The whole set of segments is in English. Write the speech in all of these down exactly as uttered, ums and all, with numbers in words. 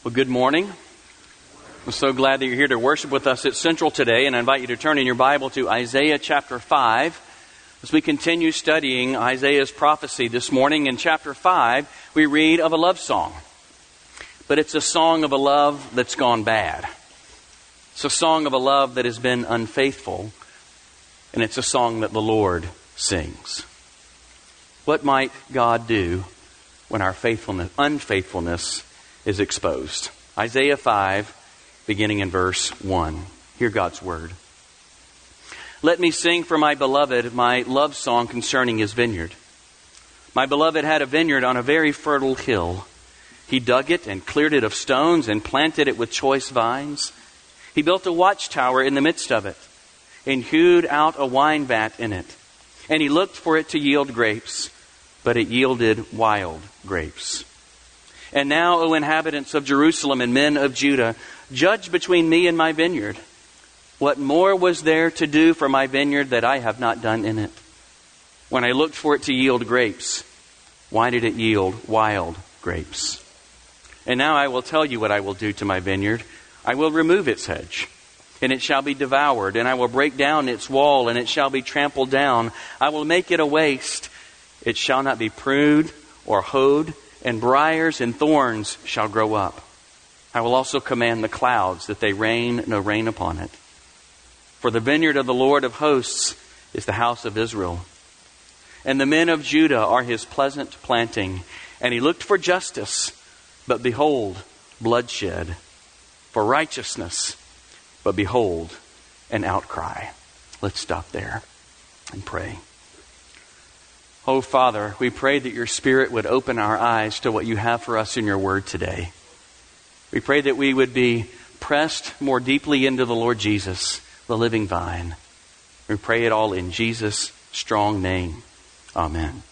Well, good morning. I'm so glad that you're here to worship with us at Central today, and I invite you to turn in your Bible to Isaiah chapter five. As we continue studying Isaiah's prophecy this morning, in chapter five, we read of a love song. But it's a song of a love that's gone bad. It's a song of a love that has been unfaithful, and it's a song that the Lord sings. What might God do when our faithfulness, unfaithfulness is exposed? Isaiah five, beginning in verse one. Hear God's word. Let me sing for my beloved my love song concerning his vineyard. My beloved had a vineyard on a very fertile hill. He dug it and cleared it of stones and planted it with choice vines. He built a watchtower in the midst of it and hewed out a wine vat in it. And he looked for it to yield grapes, but it yielded wild grapes. And now, O inhabitants of Jerusalem and men of Judah, judge between me and my vineyard. What more was there to do for my vineyard that I have not done in it? When I looked for it to yield grapes, why did it yield wild grapes? And now I will tell you what I will do to my vineyard. I will remove its hedge, and it shall be devoured, and I will break down its wall, and it shall be trampled down. I will make it a waste. It shall not be pruned or hoed, and briars and thorns shall grow up. I will also command the clouds that they rain no rain upon it. For the vineyard of the Lord of hosts is the house of Israel, and the men of Judah are his pleasant planting. And he looked for justice, but behold, bloodshed, for righteousness, but behold, an outcry. Let's stop there and pray. Oh, Father, we pray that your Spirit would open our eyes to what you have for us in your word today. We pray that we would be pressed more deeply into the Lord Jesus, the living vine. We pray it all in Jesus' strong name. Amen.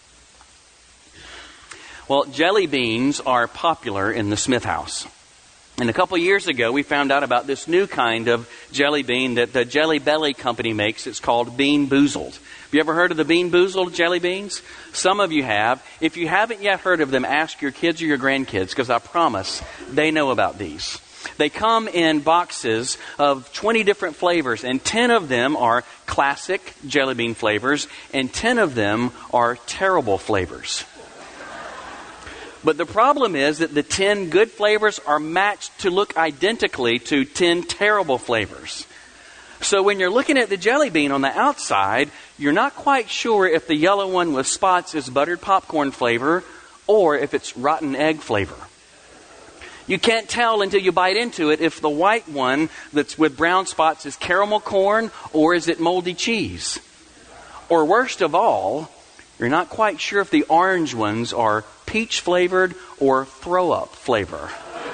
Well, jelly beans are popular in the Smith house. And a couple years ago, we found out about this new kind of jelly bean that the Jelly Belly company makes. It's called Bean Boozled. Have you ever heard of the Bean Boozled jelly beans? Some of you have. If you haven't yet heard of them, ask your kids or your grandkids, because I promise they know about these. They come in boxes of twenty different flavors, and ten of them are classic jelly bean flavors, and ten of them are terrible flavors. But the problem is that the ten good flavors are matched to look identically to ten terrible flavors. So when you're looking at the jelly bean on the outside, you're not quite sure if the yellow one with spots is buttered popcorn flavor or if it's rotten egg flavor. You can't tell until you bite into it if the white one that's with brown spots is caramel corn or is it moldy cheese. Or worst of all, you're not quite sure if the orange ones are peach flavored or throw up flavor.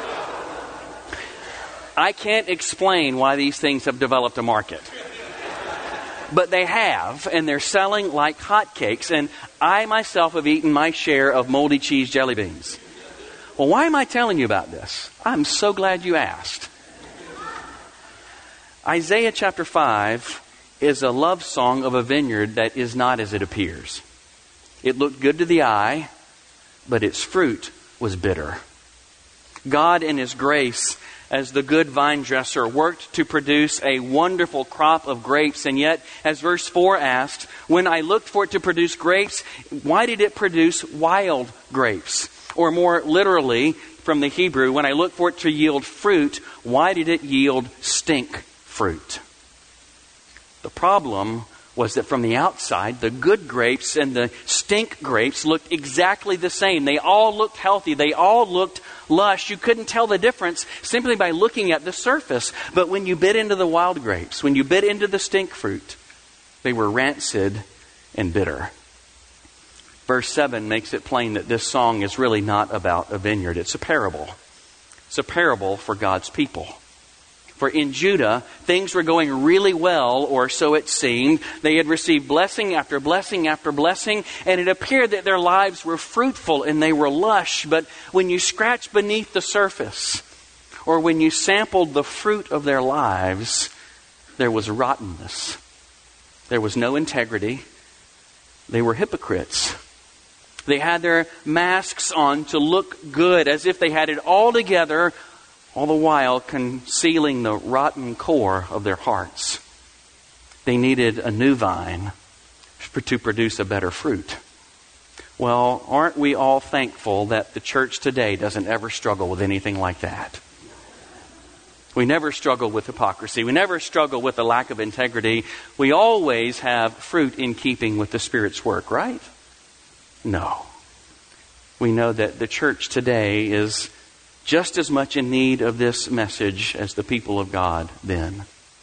I can't explain why these things have developed a market. But they have, and they're selling like hotcakes, and I myself have eaten my share of moldy cheese jelly beans. Well, why am I telling you about this? I'm so glad you asked. Isaiah chapter five is a love song of a vineyard that is not as it appears. It looked good to the eye, but its fruit was bitter. God in his grace, as the good vine dresser, worked to produce a wonderful crop of grapes. And yet, as verse four asked, when I looked for it to produce grapes, why did it produce wild grapes? Or more literally, from the Hebrew, when I looked for it to yield fruit, why did it yield stink fruit? The problem was that from the outside, the good grapes and the stink grapes looked exactly the same. They all looked healthy. They all looked lush. You couldn't tell the difference simply by looking at the surface. But when you bit into the wild grapes, when you bit into the stink fruit, they were rancid and bitter. Verse seven makes it plain that this song is really not about a vineyard. It's a parable. It's a parable for God's people. For in Judah, things were going really well, or so it seemed. They had received blessing after blessing after blessing, and it appeared that their lives were fruitful and they were lush. But when you scratched beneath the surface, or when you sampled the fruit of their lives, there was rottenness. There was no integrity. They were hypocrites. They had their masks on to look good, as if they had it all together, all the while concealing the rotten core of their hearts. They needed a new vine to produce a better fruit. Well, aren't we all thankful that the church today doesn't ever struggle with anything like that? We never struggle with hypocrisy. We never struggle with a lack of integrity. We always have fruit in keeping with the Spirit's work, right? No. We know that the church today is just as much in need of this message as the people of God then.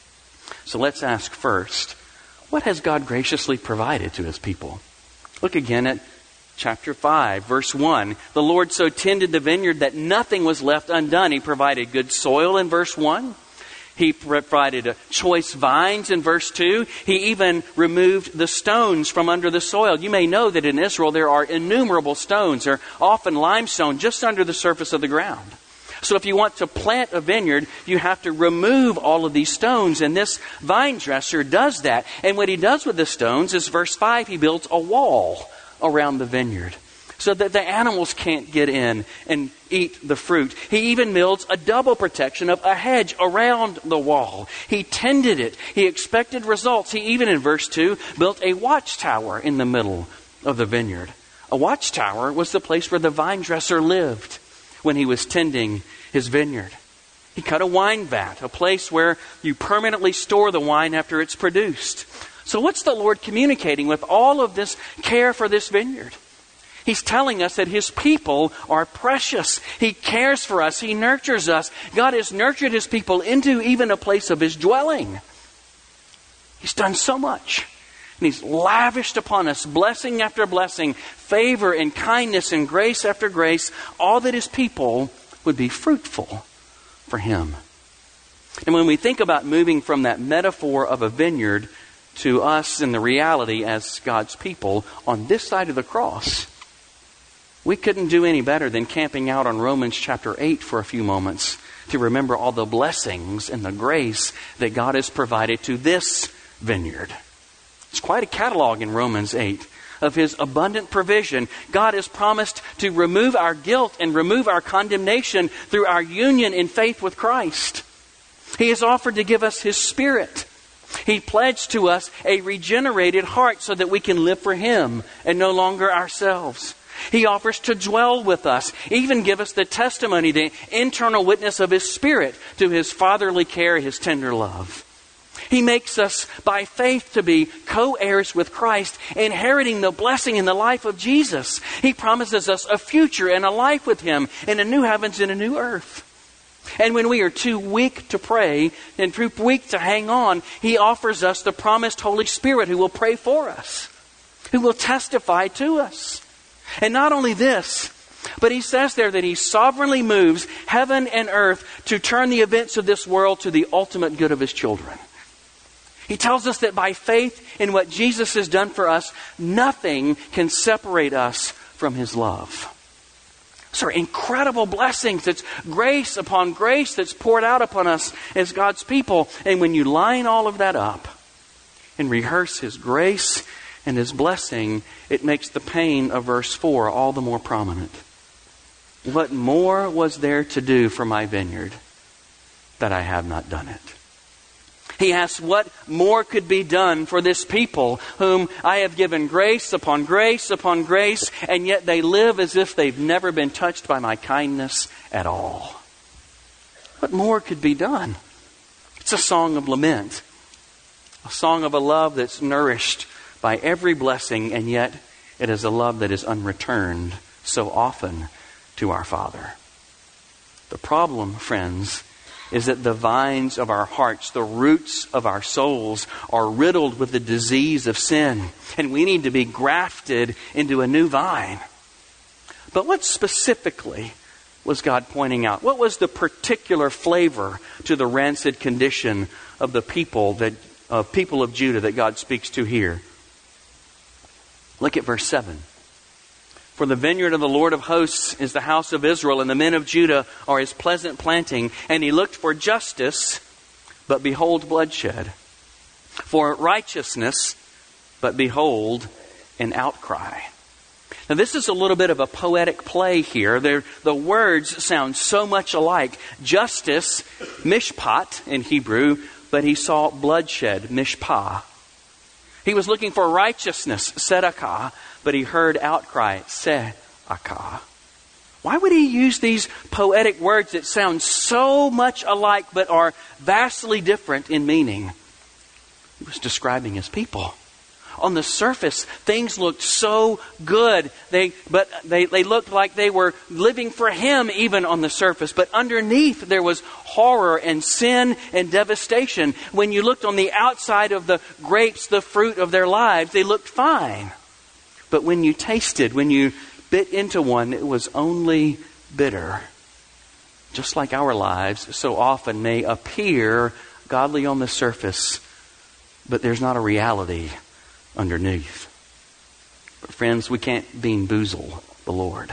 So let's ask first, what has God graciously provided to His people? Look again at chapter five, verse one. The Lord so tended the vineyard that nothing was left undone. He provided good soil in verse one. He provided choice vines in verse two. He even removed the stones from under the soil. You may know that in Israel there are innumerable stones. They're often limestone just under the surface of the ground. So if you want to plant a vineyard, you have to remove all of these stones. And this vine dresser does that. And what he does with the stones is verse five, he builds a wall around the vineyard so that the animals can't get in and eat the fruit. He even builds a double protection of a hedge around the wall. He tended it. He expected results. He even in verse two built a watchtower in the middle of the vineyard. A watchtower was the place where the vine dresser lived when he was tending his vineyard. He cut a wine vat, a place where you permanently store the wine after it's produced. So what's the Lord communicating with all of this care for this vineyard? He's telling us that His people are precious. He cares for us. He nurtures us. God has nurtured His people into even a place of His dwelling. He's done so much. And He's lavished upon us blessing after blessing, favor and kindness and grace after grace, all that His people would be fruitful for Him. And when we think about moving from that metaphor of a vineyard to us in the reality as God's people on this side of the cross, we couldn't do any better than camping out on Romans chapter eight for a few moments to remember all the blessings and the grace that God has provided to this vineyard. It's quite a catalog in Romans eight of His abundant provision. God has promised to remove our guilt and remove our condemnation through our union in faith with Christ. He has offered to give us His Spirit. He pledged to us a regenerated heart so that we can live for Him and no longer ourselves. He offers to dwell with us, even give us the testimony, the internal witness of His Spirit to His fatherly care, His tender love. He makes us by faith to be co-heirs with Christ, inheriting the blessing in the life of Jesus. He promises us a future and a life with Him in a new heavens and a new earth. And when we are too weak to pray and too weak to hang on, He offers us the promised Holy Spirit who will pray for us, who will testify to us. And not only this, but He says there that He sovereignly moves heaven and earth to turn the events of this world to the ultimate good of His children. He tells us that by faith in what Jesus has done for us, nothing can separate us from His love. These are incredible blessings. It's grace upon grace that's poured out upon us as God's people. And when you line all of that up and rehearse His grace and His blessing, it makes the pain of verse four all the more prominent. What more was there to do for my vineyard that I have not done it? He asks what more could be done for this people whom I have given grace upon grace upon grace, and yet they live as if they've never been touched by my kindness at all. What more could be done? It's a song of lament, a song of a love that's nourished by every blessing, and yet it is a love that is unreturned so often to our Father. The problem, friends, is that the vines of our hearts, the roots of our souls, are riddled with the disease of sin. And we need to be grafted into a new vine. But what specifically was God pointing out? What was the particular flavor to the rancid condition of the people that of people of Judah that God speaks to here? Look at verse seven. For the vineyard of the Lord of hosts is the house of Israel, and the men of Judah are His pleasant planting. And He looked for justice, but behold bloodshed. For righteousness, but behold an outcry. Now, this is a little bit of a poetic play here. They're, the words sound so much alike. Justice, mishpat in Hebrew, but he saw bloodshed, mishpah. He was looking for righteousness, tzedakah, but he heard outcry, se'akah. Why would he use these poetic words that sound so much alike but are vastly different in meaning? He was describing his people. On the surface, things looked so good. They, but they, they looked like they were living for him even on the surface. But underneath there was horror and sin and devastation. When you looked on the outside of the grapes, the fruit of their lives, they looked fine. But when you tasted, when you bit into one, it was only bitter. Just like our lives so often may appear godly on the surface, but there's not a reality underneath. But friends, we can't bean boozle the Lord.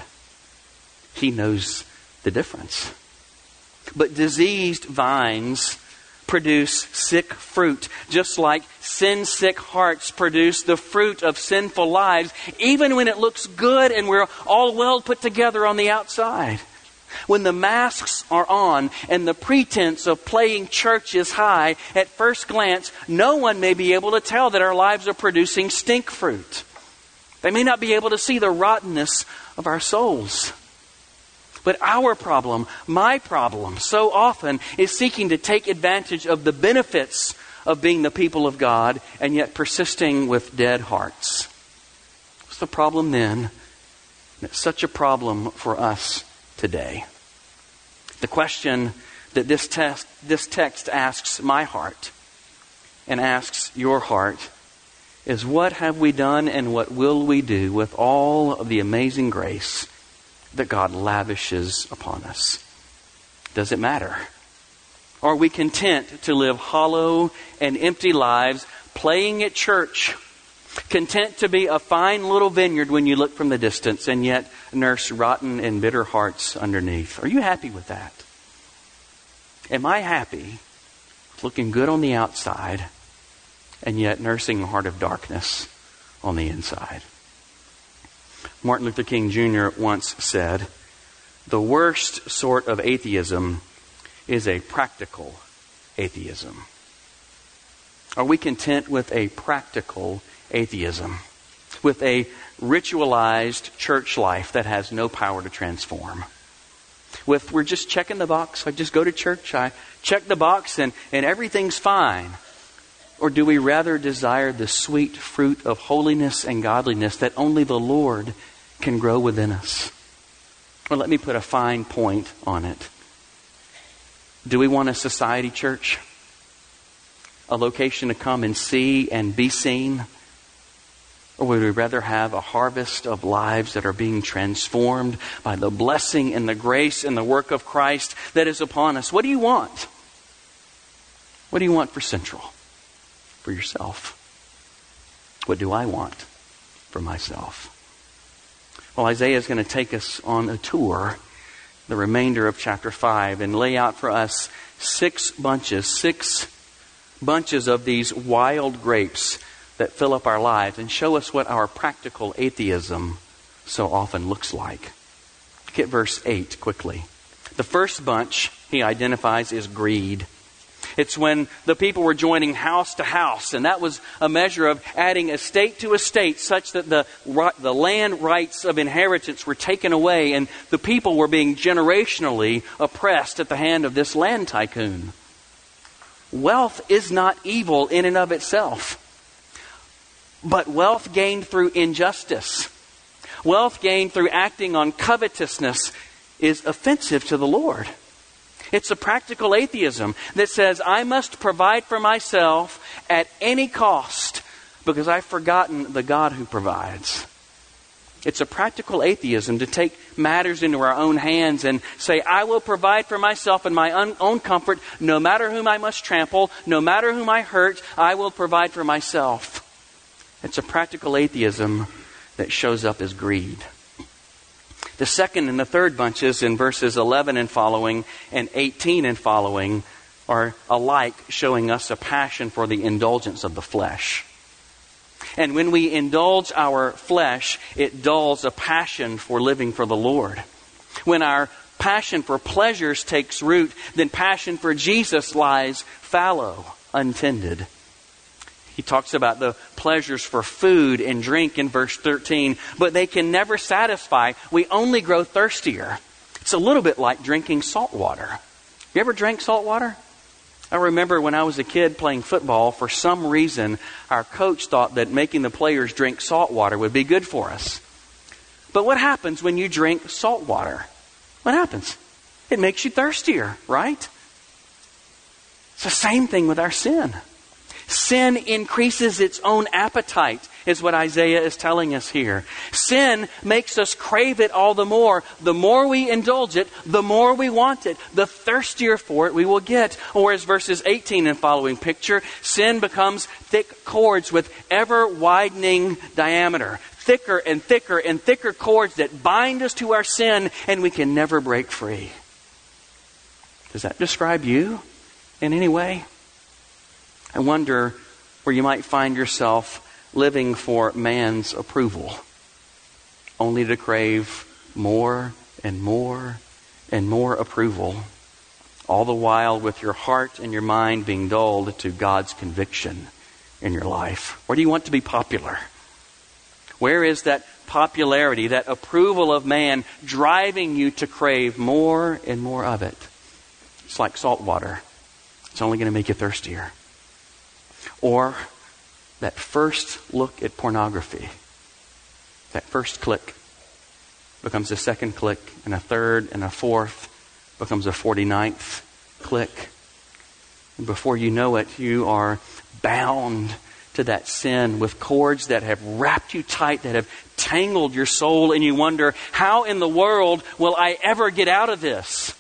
He knows the difference. But diseased vines produce sick fruit, just like sin-sick hearts produce the fruit of sinful lives, even when it looks good and we're all well put together on the outside. When the masks are on and the pretense of playing church is high, at first glance, no one may be able to tell that our lives are producing stink fruit. They may not be able to see the rottenness of our souls. But our problem, my problem, so often is seeking to take advantage of the benefits of being the people of God and yet persisting with dead hearts. What's the problem then? It's such a problem for us today. The question that this text, this text asks my heart and asks your heart is, what have we done and what will we do with all of the amazing grace that God lavishes upon us? Does it matter? Are we content to live hollow and empty lives, playing at church, content to be a fine little vineyard when you look from the distance and yet nurse rotten and bitter hearts underneath? Are you happy with that? Am I happy looking good on the outside and yet nursing a heart of darkness on the inside? Martin Luther King Junior once said, "The worst sort of atheism is a practical atheism." Are we content with a practical atheism? With a ritualized church life that has no power to transform? With, we're just checking the box. I just go to church, I check the box and, and everything's fine. Or do we rather desire the sweet fruit of holiness and godliness that only the Lord can grow within us? Well, let me put a fine point on it. Do we want a society church? A location to come and see and be seen? Or would we rather have a harvest of lives that are being transformed by the blessing and the grace and the work of Christ that is upon us? What do you want? What do you want for Central? For yourself? What do I want for myself? Well, Isaiah is going to take us on a tour, the remainder of chapter five, and lay out for us six bunches, six bunches of these wild grapes that fill up our lives and show us what our practical atheism so often looks like. Look at verse eight quickly. The first bunch he identifies is greed. It's when the people were joining house to house, and that was a measure of adding estate to estate such that the, the land rights of inheritance were taken away and the people were being generationally oppressed at the hand of this land tycoon. Wealth is not evil in and of itself. But wealth gained through injustice, wealth gained through acting on covetousness is offensive to the Lord. It's a practical atheism that says I must provide for myself at any cost because I've forgotten the God who provides. It's a practical atheism to take matters into our own hands and say, I will provide for myself in my own comfort, no matter whom I must trample, no matter whom I hurt, I will provide for myself. It's a practical atheism that shows up as greed. The second and the third bunches in verses eleven and following and eighteen and following are alike showing us a passion for the indulgence of the flesh. And when we indulge our flesh, it dulls a passion for living for the Lord. When our passion for pleasures takes root, then passion for Jesus lies fallow, untended. He talks about the pleasures for food and drink in verse thirteen, but they can never satisfy. We only grow thirstier. It's a little bit like drinking salt water. You ever drank salt water? I remember when I was a kid playing football, for some reason, our coach thought that making the players drink salt water would be good for us. But what happens when you drink salt water? What happens? It makes you thirstier, right? It's the same thing with our sin. Sin increases its own appetite, is what Isaiah is telling us here. Sin makes us crave it all the more. The more we indulge it, the more we want it, the thirstier for it we will get. Or as verses eighteen and following picture, sin becomes thick cords with ever widening diameter. Thicker and thicker and thicker cords that bind us to our sin, and we can never break free. Does that describe you in any way? I wonder where you might find yourself living for man's approval, only to crave more and more and more approval, all the while with your heart and your mind being dulled to God's conviction in your life. Where do you want to be popular? Where is that popularity, that approval of man driving you to crave more and more of it? It's like salt water. It's only going to make you thirstier. Or that first look at pornography, that first click becomes a second click, and a third, and a fourth, becomes a forty-ninth click. And before you know it, you are bound to that sin with cords that have wrapped you tight, that have tangled your soul, and you wonder, how in the world will I ever get out of this?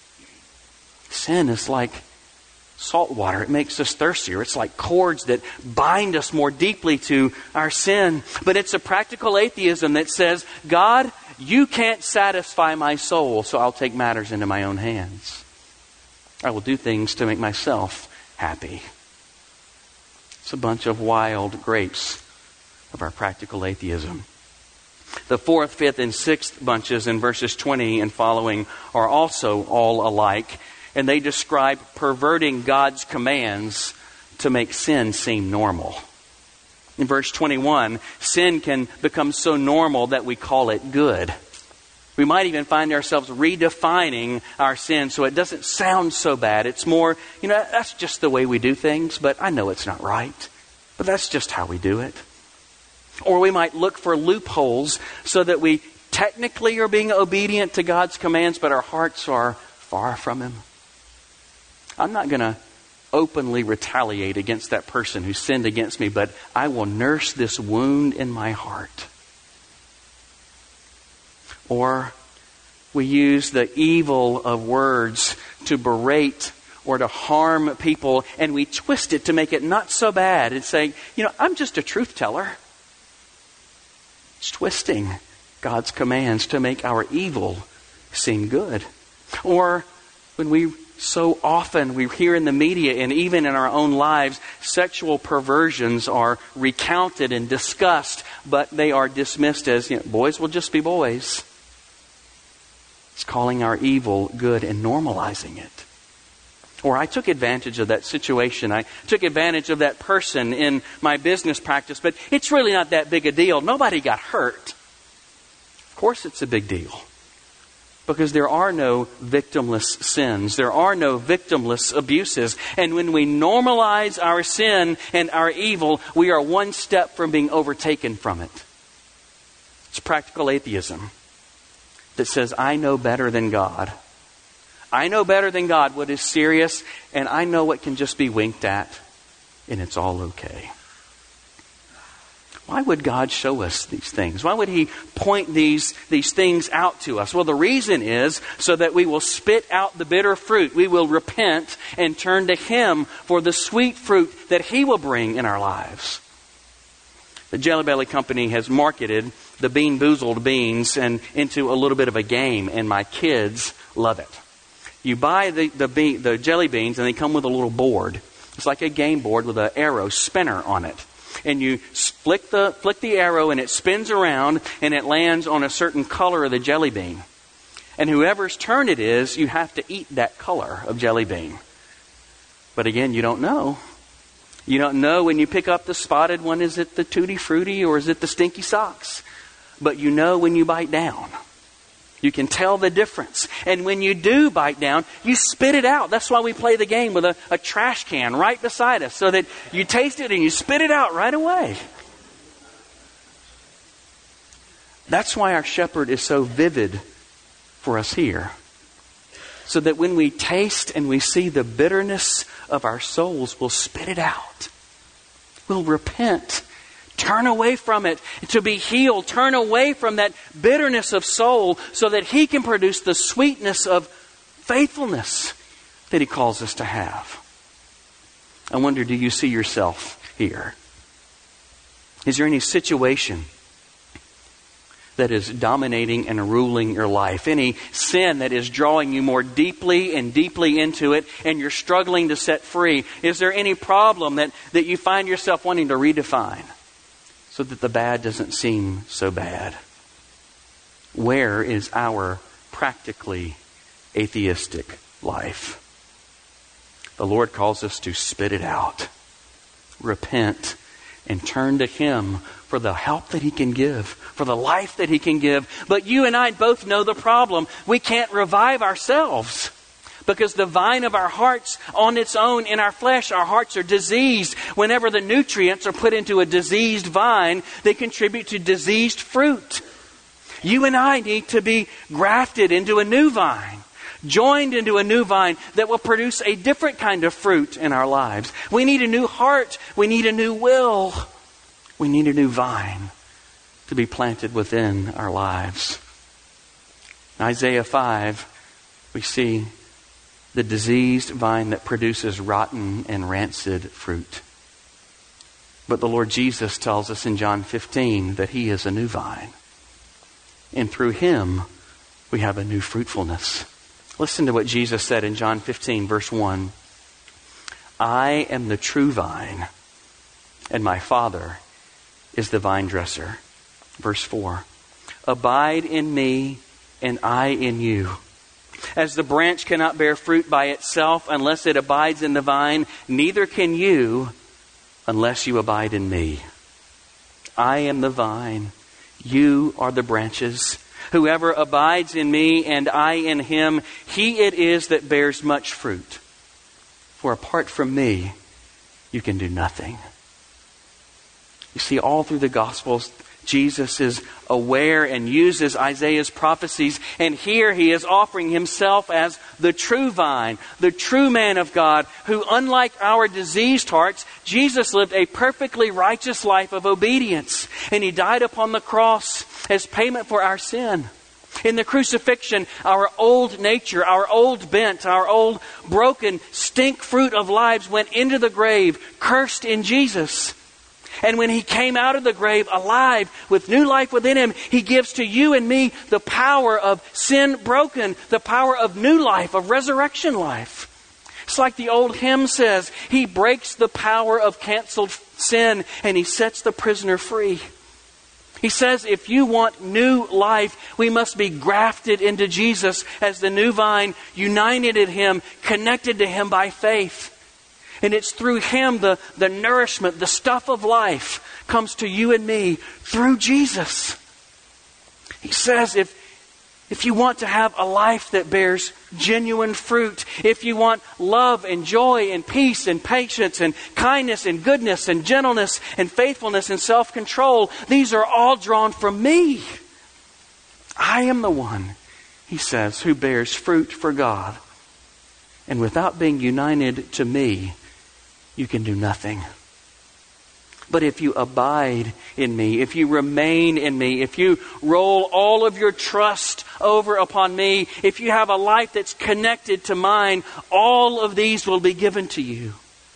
Sin is like salt water. It makes us thirstier. It's like cords that bind us more deeply to our sin. But it's a practical atheism that says, God, you can't satisfy my soul, so I'll take matters into my own hands. I will do things to make myself happy. It's a bunch of wild grapes of our practical atheism. The fourth, fifth, and sixth bunches in verses twenty and following are also all alike. And they describe perverting God's commands to make sin seem normal. In verse twenty-one, sin can become so normal that we call it good. We might even find ourselves redefining our sin so it doesn't sound so bad. It's more, you know, that's just the way we do things, but I know it's not right. But that's just how we do it. Or we might look for loopholes so that we technically are being obedient to God's commands, but our hearts are far from Him. I'm not going to openly retaliate against that person who sinned against me, but I will nurse this wound in my heart. Or we use the evil of words to berate or to harm people, and we twist it to make it not so bad and saying, you know, I'm just a truth teller. It's twisting God's commands to make our evil seem good. Or when we so often we hear in the media and even in our own lives, sexual perversions are recounted and discussed, but they are dismissed as, you know, boys will just be boys. It's calling our evil good and normalizing it. Or I took advantage of that situation. I took advantage of that person in my business practice, but it's really not that big a deal. Nobody got hurt. Of course it's a big deal. Because there are no victimless sins. There are no victimless abuses. And when we normalize our sin and our evil, we are one step from being overtaken from it. It's practical atheism that says, I know better than God. I know better than God what is serious, and I know what can just be winked at, and it's all okay. Why would God show us these things? Why would He point these, these things out to us? Well, the reason is so that we will spit out the bitter fruit. We will repent and turn to Him for the sweet fruit that He will bring in our lives. The Jelly Belly Company has marketed the Bean Boozled beans and into a little bit of a game, and my kids love it. You buy the, the, bean, the jelly beans, and they come with a little board. It's like a game board with an arrow spinner on it. and you flick the, flick the arrow and it spins around and it lands on a certain color of the jelly bean. And whoever's turn it is, you have to eat that color of jelly bean. But again, you don't know. You don't know when you pick up the spotted one, is it the Tutti Frutti or is it the Stinky Socks? But you know when you bite down. You can tell the difference. And when you do bite down, you spit it out. That's why we play the game with a, a trash can right beside us, so that you taste it and you spit it out right away. That's why our shepherd is so vivid for us here. So that when we taste and we see the bitterness of our souls, we'll spit it out. We'll repent. Turn away from it to be healed. Turn away from that bitterness of soul so that He can produce the sweetness of faithfulness that He calls us to have. I wonder, do you see yourself here? Is there any situation that is dominating and ruling your life? Any sin that is drawing you more deeply and deeply into it and you're struggling to set free? Is there any problem that, that you find yourself wanting to redefine so that the bad doesn't seem so bad? Where is our practically atheistic life? The Lord calls us to spit it out, repent, and turn to Him for the help that He can give, for the life that He can give. But you and I both know the problem. We can't revive ourselves. Because the vine of our hearts on its own in our flesh, our hearts are diseased. Whenever the nutrients are put into a diseased vine, they contribute to diseased fruit. You and I need to be grafted into a new vine, joined into a new vine that will produce a different kind of fruit in our lives. We need a new heart. We need a new will. We need a new vine to be planted within our lives. In Isaiah five, we see the diseased vine that produces rotten and rancid fruit. But the Lord Jesus tells us in John fifteen that He is a new vine. And through Him, we have a new fruitfulness. Listen to what Jesus said in John fifteen, verse one. I am the true vine, and my Father is the vine dresser. Verse four. Abide in me, and I in you. As the branch cannot bear fruit by itself unless it abides in the vine, neither can you unless you abide in me. I am the vine, you are the branches. Whoever abides in me and I in him, he it is that bears much fruit. For apart from me, you can do nothing. You see, all through the Gospels, Jesus is aware and uses Isaiah's prophecies. And here He is offering Himself as the true vine, the true man of God, who, unlike our diseased hearts, Jesus lived a perfectly righteous life of obedience. And He died upon the cross as payment for our sin. In the crucifixion, our old nature, our old bent, our old broken stink fruit of lives went into the grave, cursed in Jesus. And when He came out of the grave alive with new life within Him, He gives to you and me the power of sin broken, the power of new life, of resurrection life. It's like the old hymn says, He breaks the power of canceled sin and He sets the prisoner free. He says if you want new life, we must be grafted into Jesus as the new vine, united in Him, connected to Him by faith. And it's through Him the, the nourishment, the stuff of life comes to you and me through Jesus. He says if, if you want to have a life that bears genuine fruit, if you want love and joy and peace and patience and kindness and goodness and gentleness and faithfulness and self-control, these are all drawn from me. I am the one, He says, who bears fruit for God. And without being united to me, you can do nothing. But if you abide in me, if you remain in me, if you roll all of your trust over upon me, if you have a life that's connected to mine, all of these will be given to you.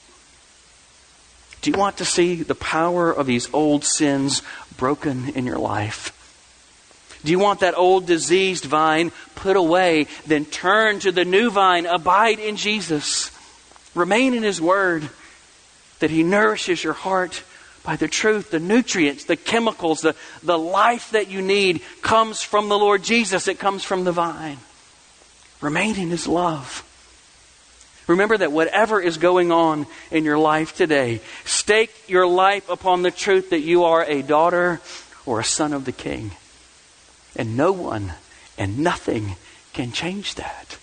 Do you want to see the power of these old sins broken in your life? Do you want that old diseased vine put away? Then turn to the new vine. Abide in Jesus. Remain in His Word, that He nourishes your heart by the truth. The nutrients, the chemicals, the, the life that you need comes from the Lord Jesus. It comes from the vine. Remain in His love. Remember that whatever is going on in your life today, stake your life upon the truth that you are a daughter or a son of the King. And no one and nothing can change that.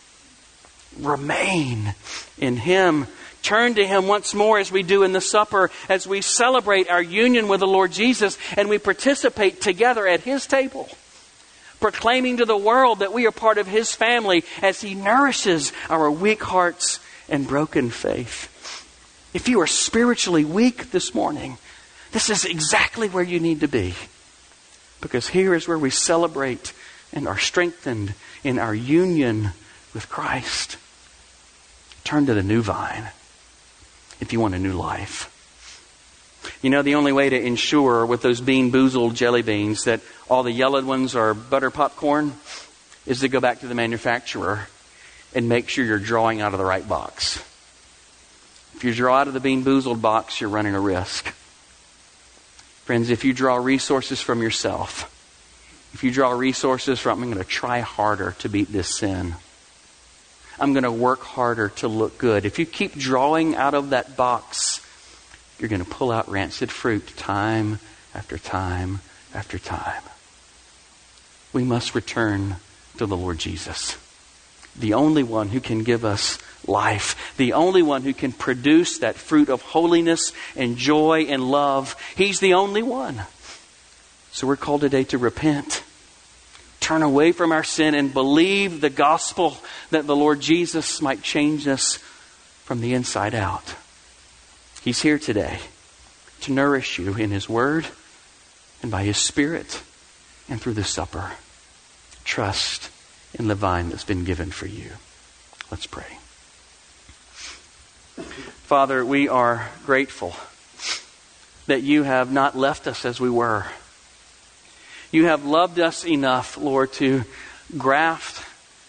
Remain in Him. Turn to Him once more as we do in the supper, as we celebrate our union with the Lord Jesus and we participate together at His table, proclaiming to the world that we are part of His family as He nourishes our weak hearts and broken faith. If you are spiritually weak this morning, this is exactly where you need to be. Because here is where we celebrate and are strengthened in our union with Christ. Turn to the new vine if you want a new life. You know, the only way to ensure with those Bean Boozled jelly beans that all the yellowed ones are butter popcorn is to go back to the manufacturer and make sure you're drawing out of the right box. If you draw out of the Bean Boozled box, you're running a risk. Friends, if you draw resources from yourself, if you draw resources from, I'm going to try harder to beat this sin. I'm going to work harder to look good. If you keep drawing out of that box, you're going to pull out rancid fruit time after time after time. We must return to the Lord Jesus, the only one who can give us life, the only one who can produce that fruit of holiness and joy and love. He's the only one. So we're called today to repent, turn away from our sin, and believe the gospel that the Lord Jesus might change us from the inside out. He's here today to nourish you in His Word and by His Spirit and through the supper. Trust in the vine that's been given for you. Let's pray. Father, we are grateful that you have not left us as we were. You have loved us enough, Lord, to graft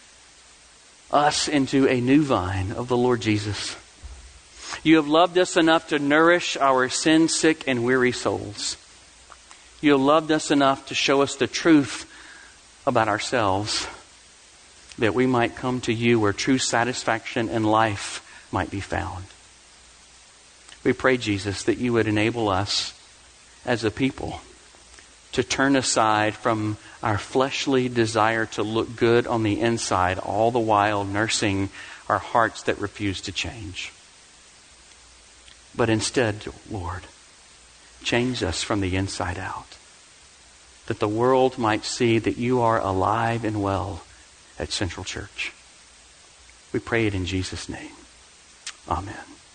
us into a new vine of the Lord Jesus. You have loved us enough to nourish our sin-sick and weary souls. You have loved us enough to show us the truth about ourselves, that we might come to you where true satisfaction and life might be found. We pray, Jesus, that you would enable us as a people to turn aside from our fleshly desire to look good on the inside, all the while nursing our hearts that refuse to change. But instead, Lord, change us from the inside out, that the world might see that you are alive and well at Central Church. We pray it in Jesus' name. Amen.